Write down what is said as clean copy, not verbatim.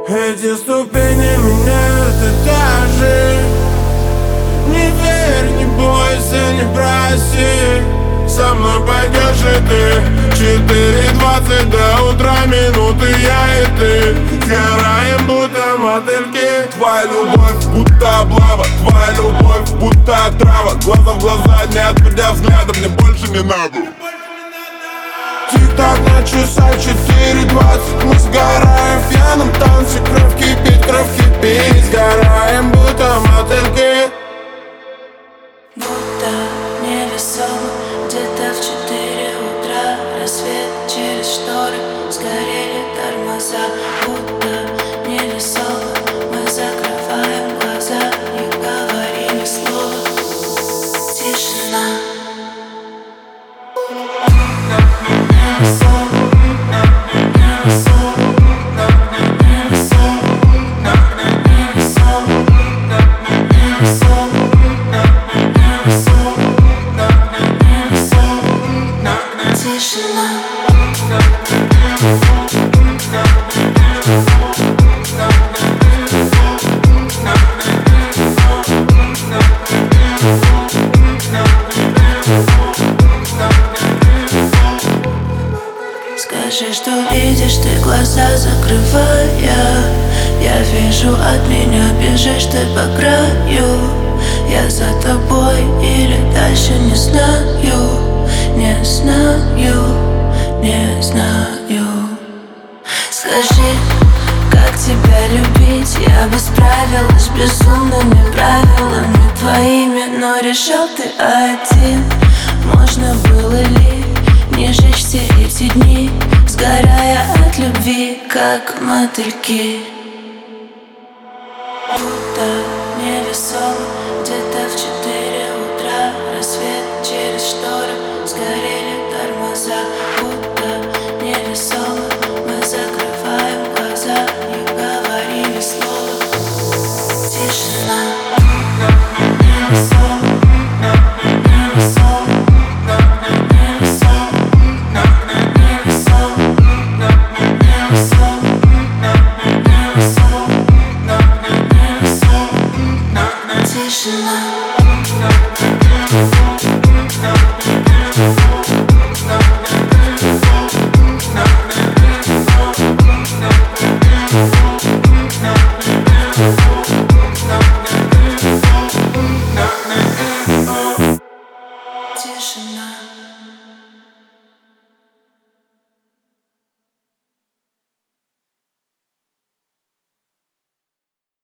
Эти ступени меняют этажи. Не верь, не бойся, не проси. Со мной пойдешь и ты. 4:20 до утра, минуты я и ты. Сгораем, будто мотыльки. Твоя любовь будто облава, твоя любовь будто отрава. Глаза в глаза, не отводя взгляда, мне больше не надо. Тик-так на часах, 4:20. Мы сгораем в пьяном танце. Кровь кипит, сгораем, будто мотыльки. Будто невесомо, где-то в 4 утра. Рассвет через шторы, сгорели тормоза. Будто невесомо, мы закрываем глаза. Не говори ни слова, тишина. Скажи, что видишь ты, глаза закрывая. Я вижу, от меня бежишь ты по краю. Я за тобой или дальше не знаю. Не знаю, не знаю. Скажи, как тебя любить? Я бы справилась безумными правилами твоими, но решил ты один. Можно было ли не жечь все эти дни, сгорая от любви, как мотыльки? Будто невесомо, где-то в 4 утра. Рассвет через шторы, сгорели тормоза. Будто невесомо, мы закрываем глаза. Не говори ни слова, тишина. Тишина.